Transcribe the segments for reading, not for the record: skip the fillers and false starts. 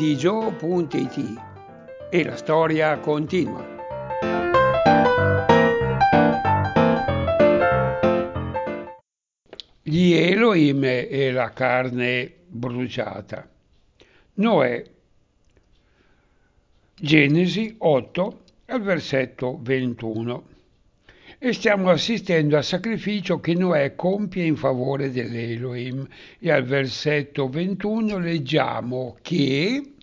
Gio.it e la storia continua. Gli Elohim e la carne bruciata. Noè, Genesi 8 al versetto 21. E stiamo assistendo al sacrificio che Noè compie in favore dell'Elohim. E al versetto 21 leggiamo che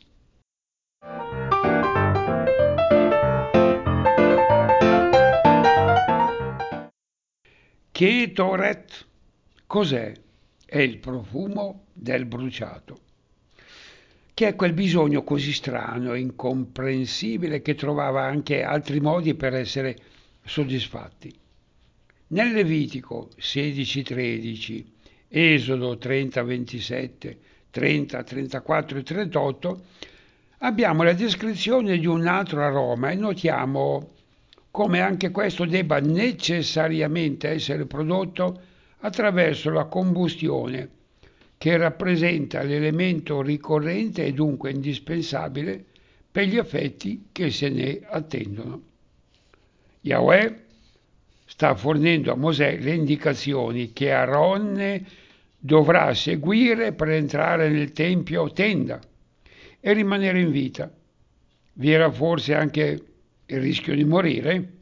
Ketoret. Cos'è? È il profumo del bruciato, che è quel bisogno così strano e incomprensibile che trovava anche altri modi per essere soddisfatti. Nel Levitico 16-13, Esodo 30-27, 30, 34 e 38 abbiamo la descrizione di un altro aroma e notiamo come anche questo debba necessariamente essere prodotto attraverso la combustione, che rappresenta l'elemento ricorrente e dunque indispensabile per gli effetti che se ne attendono. Yahweh sta fornendo a Mosè le indicazioni che Aaronne dovrà seguire per entrare nel tempio tenda e rimanere in vita. Vi era forse anche il rischio di morire?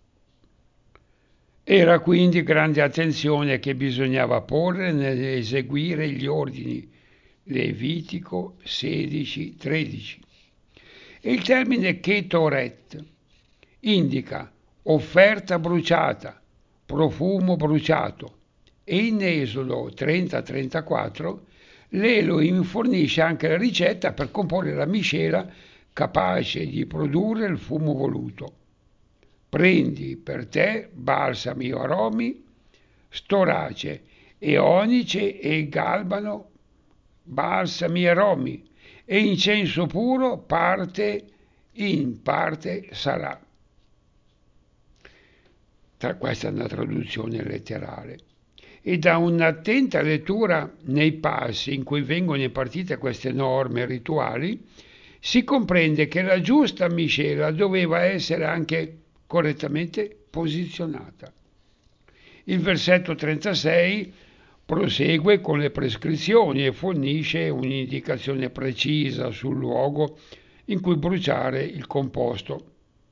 Era quindi grande attenzione che bisognava porre nell'eseguire gli ordini. Levitico 16-13. E il termine Ketoret indica offerta bruciata, profumo bruciato, e in Esodo 30-34 l'Elohim fornisce anche la ricetta per comporre la miscela capace di produrre il fumo voluto. Prendi per te balsami o aromi, storace e onice e galbano, balsami e aromi, e incenso puro parte in parte sarà. Questa è una traduzione letterale. E da un'attenta lettura nei passi in cui vengono impartite queste norme rituali, si comprende che la giusta miscela doveva essere anche correttamente posizionata. Il versetto 36 prosegue con le prescrizioni e fornisce un'indicazione precisa sul luogo in cui bruciare il composto.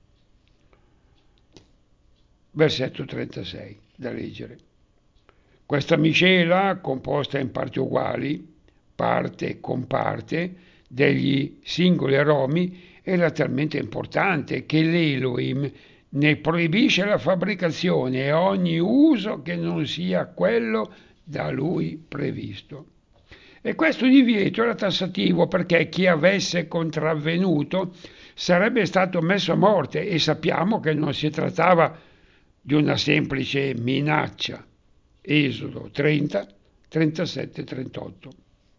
Versetto 36, da leggere. Questa miscela, composta in parti uguali, parte con parte, degli singoli aromi, era talmente importante che l'Elohim ne proibisce la fabbricazione e ogni uso che non sia quello da lui previsto. E questo divieto era tassativo perché chi avesse contravvenuto sarebbe stato messo a morte e sappiamo che non si trattava di una semplice minaccia. Esodo 30, 37, 38.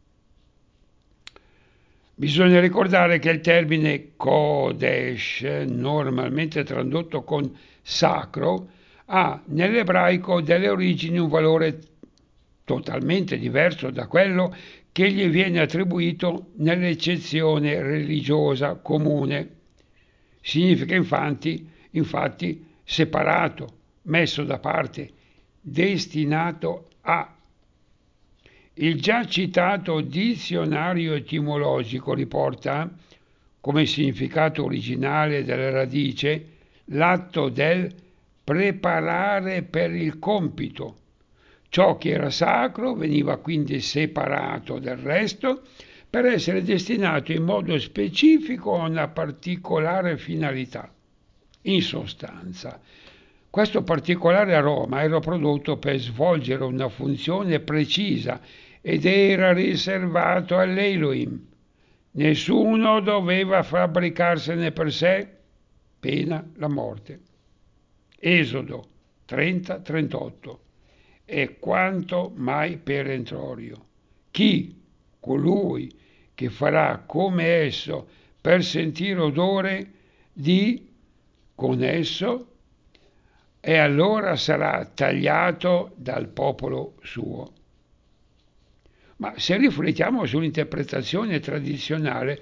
Bisogna ricordare che il termine Kodesh, normalmente tradotto con sacro, ha nell'ebraico delle origini un valore totalmente diverso da quello che gli viene attribuito nell'eccezione religiosa comune. Significa infatti separato, messo da parte, destinato a. Il già citato dizionario etimologico riporta come significato originale della radice l'atto del preparare per il compito. Ciò che era sacro veniva quindi separato dal resto per essere destinato in modo specifico a una particolare finalità. In sostanza, questo particolare aroma era prodotto per svolgere una funzione precisa ed era riservato all'Elohim. Nessuno doveva fabbricarsene per sé, pena la morte. Esodo 30-38. È quanto mai perentorio. Chi? Colui che farà come esso per sentire odore con esso, e allora sarà tagliato dal popolo suo. Ma se riflettiamo sull'interpretazione tradizionale,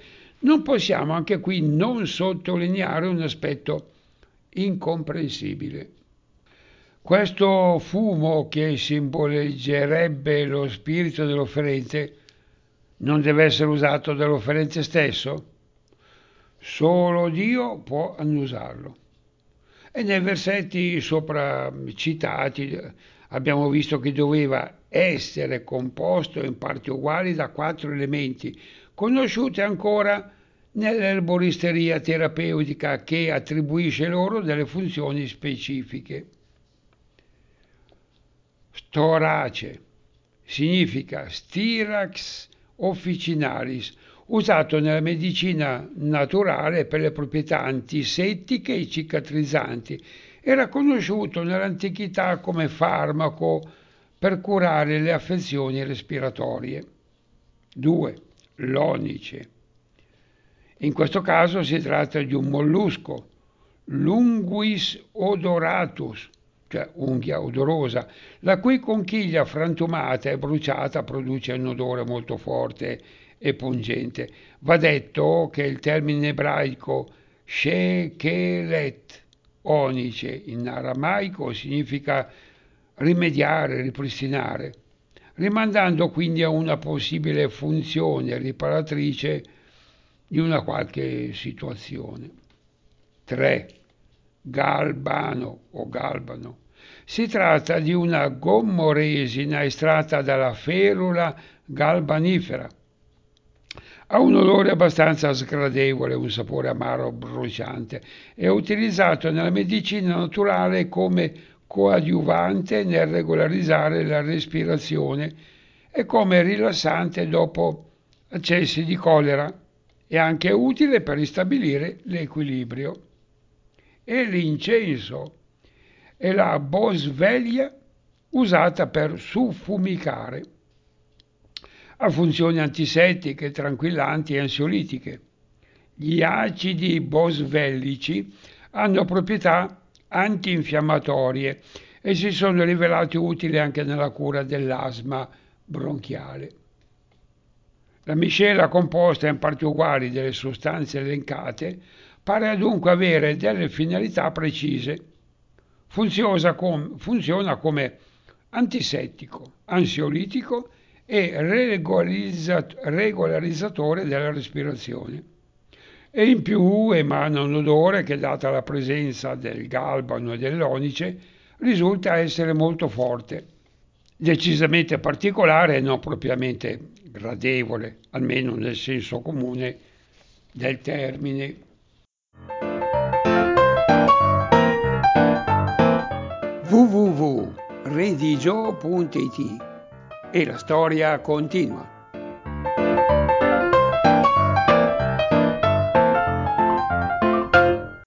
non possiamo anche qui non sottolineare un aspetto incomprensibile. Questo fumo che simboleggerebbe lo spirito dell'offerente non deve essere usato dall'offerente stesso? Solo Dio può annusarlo. E nei versetti sopra citati abbiamo visto che doveva essere composto in parti uguali da 4 elementi, conosciuti ancora nell'erboristeria terapeutica, che attribuisce loro delle funzioni specifiche. Storace significa Styrax officinalis, usato nella medicina naturale per le proprietà antisettiche e cicatrizzanti. Era conosciuto nell'antichità come farmaco per curare le affezioni respiratorie. 2. L'onice. In questo caso si tratta di un mollusco, Lunguis odoratus, cioè unghia odorosa, la cui conchiglia frantumata e bruciata produce un odore molto forte e pungente. Va detto che il termine ebraico shekelet, onice, in aramaico significa rimediare, ripristinare, rimandando quindi a una possibile funzione riparatrice di una qualche situazione. 3. Galbano o galbano. Si tratta di una gommoresina estratta dalla ferula galbanifera. Ha un odore abbastanza sgradevole, un sapore amaro bruciante. È utilizzato nella medicina naturale come coadiuvante nel regolarizzare la respirazione e come rilassante dopo accessi di colera. È anche utile per ristabilire l'equilibrio. E l'incenso è la bosveglia usata per suffumicare. Ha funzioni antisettiche, tranquillanti e ansiolitiche. Gli acidi bosvellici hanno proprietà antinfiammatorie e si sono rivelati utili anche nella cura dell'asma bronchiale. La miscela composta in parti uguali delle sostanze elencate pare dunque avere delle finalità precise. Funziona come antisettico, ansiolitico e regolarizzatore della respirazione. E in più emana un odore che, data la presenza del galbano e dell'onice, risulta essere molto forte, decisamente particolare e non propriamente gradevole, almeno nel senso comune del termine. www.redigio.it e la storia continua.